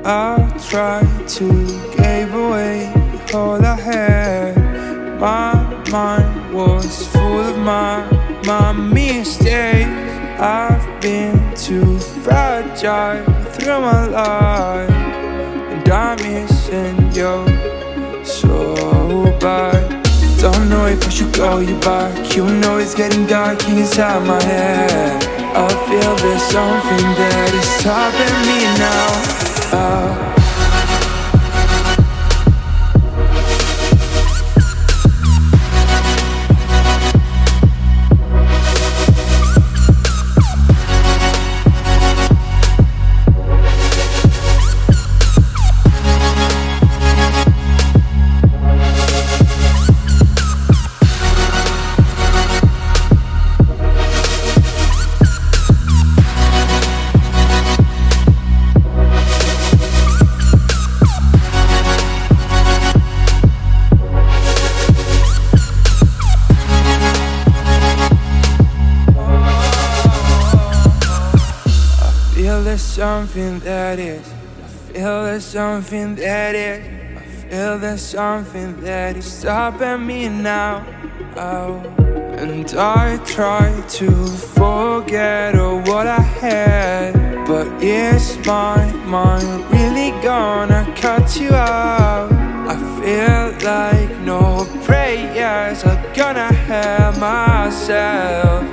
I tried to give away all I had. My mind was full of my mistakes. I've been too fragile through my life, and I'm missing you so bad. Don't know if I should call you back. You know it's getting dark inside my head. I feel there's something that is stopping me now. There's something that is, I feel there's something that is, I feel there's something that is stopping me now. And I try to forget all what I had, but is my mind really gonna cut you out? I feel like no prayers are gonna help myself.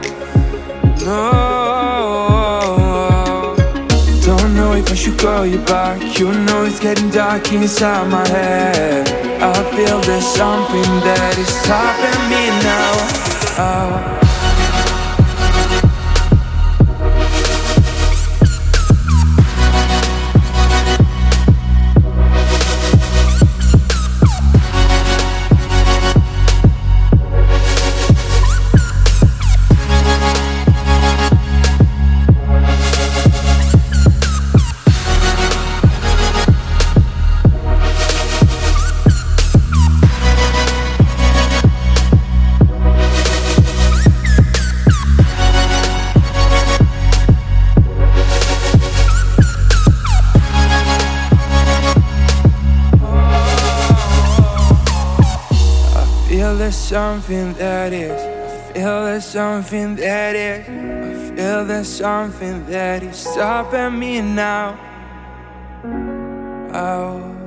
No, don't know if I should call you back. You know it's getting dark inside my head. I feel there's something that is stopping me now. There's something that is, I feel there's something that is, I feel there's something that is stopping me now.